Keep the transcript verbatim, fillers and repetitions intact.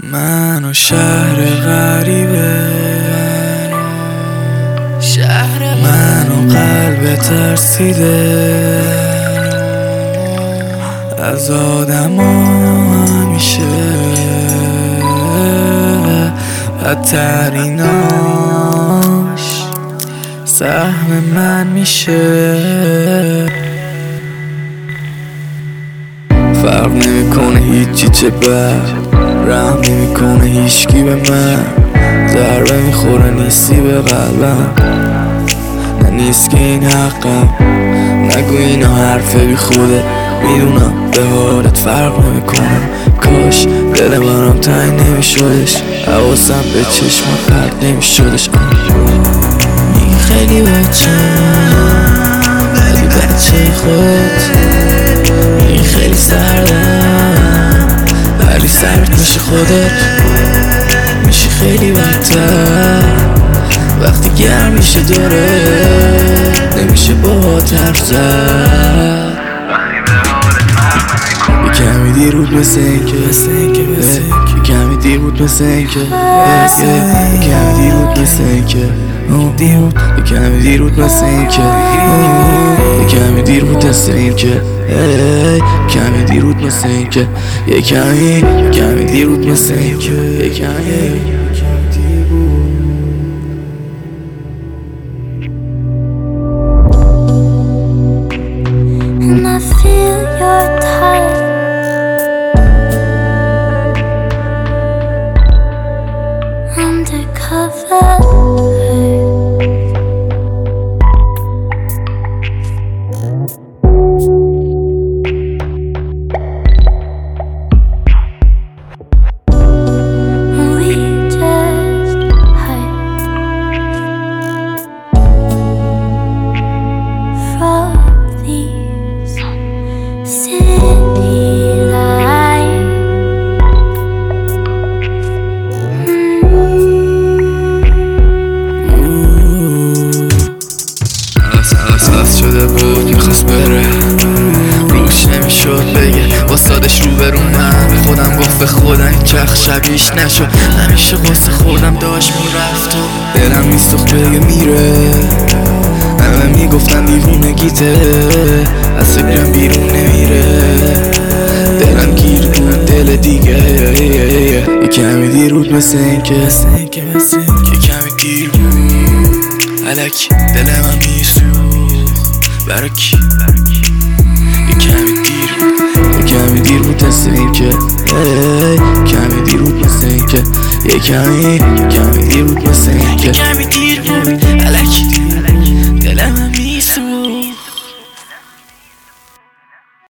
من و شهر غریبه، شهر من و قلب ترسیده از آدم همیشه بدتریناش سهم من میشه. فرق نمیکنه هیچی چه بر رحم نمیکنه هیچکی به من، ضربه میخوره نیستی به قلبم، نه نیست که این حقم، نگو اینا حرفه بی خوده، میدونم به حالت فرق نمیکنم، کاش دل منم تنگ نمیشدش، حواسم به چشم پرد نمیشدش. میگی خیلی بچه ولی بچه خود، میگی خیلی سردم ولی سرد میشه خودت، میشی خیلی بدتر وقتی گرم میشه دوره، نمیشه باهات حرف زد. یه کمی دیر بود مثل این که یه کمی دیر بود مثل این که یه کمی دیر بود مثل این که یه کمی دیر بود مثل این که یه کمی دیر بود مثل این که کمی دیر بود مثل این که یه کمی کمی دیر بود مثل این که یه کمی. And I feel your touch undercover. احساس شده بود میخواست بره، روش نمیشد بگه واسادش رو برون، من به خودم گفت به خودم این چخ شبیش نشد، همیشه قصه خوردم داشت میرفت و دلم میسوخت بگه میره، همه میگفتن دیوونگیته از فکرم بیرون نمیره، دلم گیر کنم دل دیگه، یه کمی دیر بود مثل این که یه کمی دیر بود الکی دل من میسوخت برا کی، یه کمی دیر بود یه کمی دیر بود مثل این که کمی دیر بود مثل این که یه کمی کمی دیر بود مثل این که